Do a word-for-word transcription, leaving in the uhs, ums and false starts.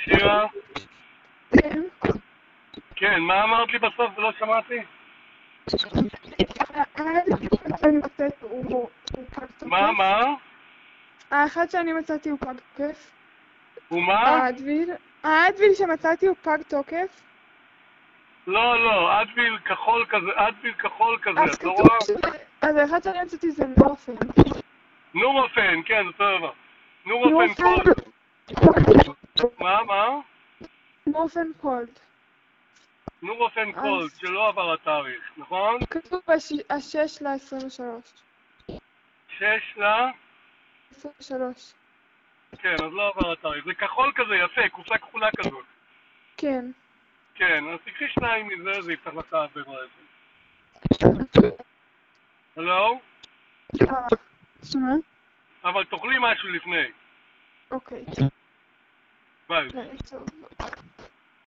שירה? כן. כן, מה אמרת לי בסוף ולא שמעתי? אני מצאתי הוא פג תוקף. מה, מה? האחד שאני מצאתי הוא פג תוקף. ומה? האדוויל. האדוויל שמצאתי הוא פג תוקף. לא, לא, אדוויל כחול כזה, אדוויל כחול כזה, אז את לא כתוב רואה? ש... אז האחד שאני מצאתי זה נורפן. נורופן, כן, זה טוב. נורופן קולד. מה, מה? נורפן קולד. נורופן קולד, אז שלא עבר התאריך, נכון? כתוב השש לעשרים ושלוש. שש ל... עשרים ושלוש. כן, אז לא עבר התאריך. זה כחול כזה, יפה, קופסה כחולה כזאת. כן. כן, אז תקחי שניים מזה, זה יפתח לך עבירה את זה. הלו? אה, שמה? אבל תאכלי משהו לפני. אוקיי. ביי. טוב.